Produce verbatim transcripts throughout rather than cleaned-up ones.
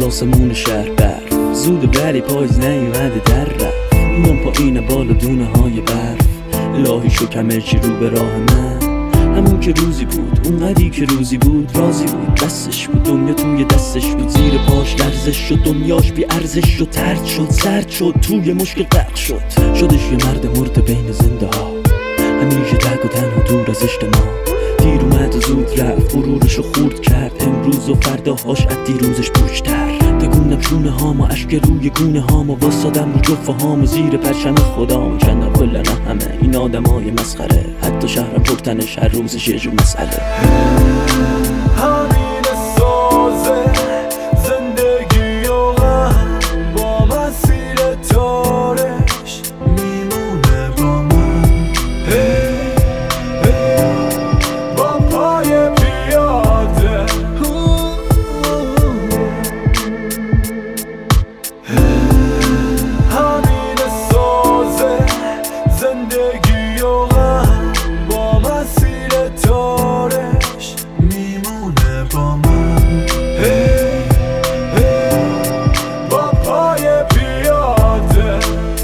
آسمون شهر برف زود ولی پاییز نیومده در رفت میام پایین بالا دونه های برف الهی شو کمرچی رو به راه من همون که روزی بود اونقدی که روزی بود راضی بود دستش بود دنیا توی دستش بود زیر پاش لرزش شد دنیاش بی ارزش شد ترد شد سرد شد توی مشکل غرق شد شدش یه مرد مرد بین زنده ها همیشه تک و تنها دور از اجتماع دیر اومد و زود رفت غرورشو خورد کرد امروز و فرداهاش از دیروزش پشتر تکوندم شونه هامو اشک روی گونه هامو واسادم رو جفه هامو زیر پرچم خدامو کندم کل نه همه این آدمای مسخره حتی شهرم پرتنش هر روزش یه جور مسئله همین سازه زندگی و غم با مسیر تارش میمونه با من هی هی با پای پیاده همین سازه زندگی و غم با مسیر تارش میمونه با من هی هی با پای پیاده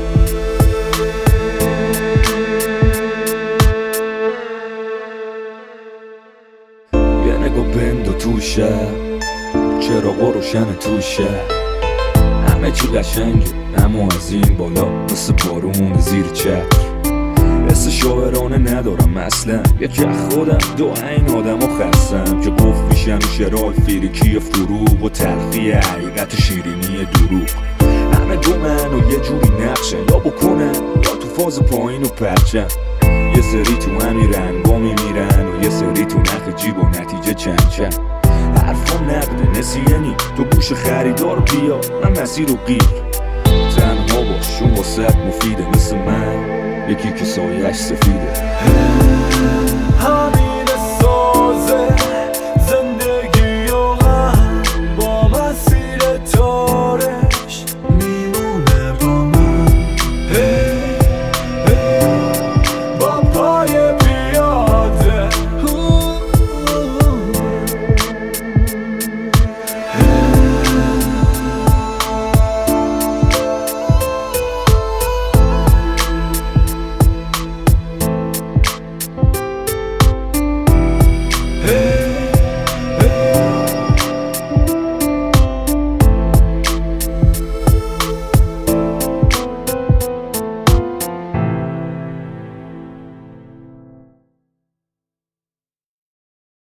یه نگاه بندو توشه چراغا روشن توشه همه چی قشنگه اما از این بالا مثل بارون زیر چتر حس شاعرانه ندارم اصلا یکی از خودم دو این آدم و خستم که گفت میشن شرای فیریکی فروغ و تلخی حقیقت شیرینی دروغ همه دو من و یه جوری نقشن یا بکنن یا تو فاز پایین و پرچن یه سری تو همین رنگا میمیرن و یه سری تو نخ جیب و نتیجه چند چند حرفم نقده نسیانی تو گوش خریدار بیا من مسیر رو گیر تنها باش چون واسه مفیده مثل من یکی که سایش سفیده